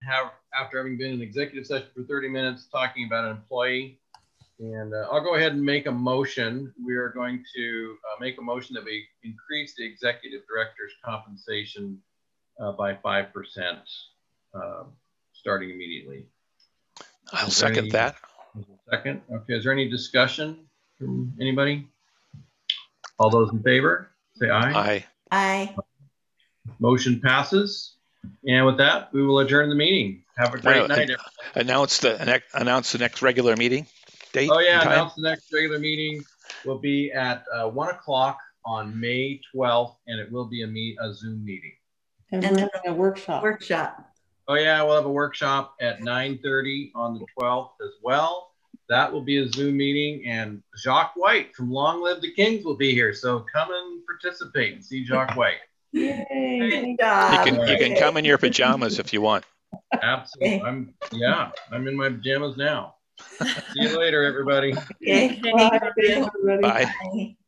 after having been in executive session for 30 minutes talking about an employee. And I'll go ahead and make a motion. We are going to make a motion that we increase the executive director's compensation by 5% starting immediately. I'll second that. Second. Okay. Is there any discussion from anybody? All those in favor, say aye. Aye. Aye. Motion passes. And with that, we will adjourn the meeting. Have a great night, everybody. Announce the next regular meeting date. Oh yeah, announce the next regular meeting will be at 1 o'clock on May 12th, and it will be a Zoom meeting. And we're having a workshop. Oh yeah, we'll have a workshop at 9:30 on the 12th as well. That will be a Zoom meeting, and Jacques White from Long Live the Kings will be here. So come and participate and see Jacques White. Yay! You can come in your pajamas if you want. Absolutely. I'm in my pajamas now. See you later, everybody. Okay. Bye. Bye.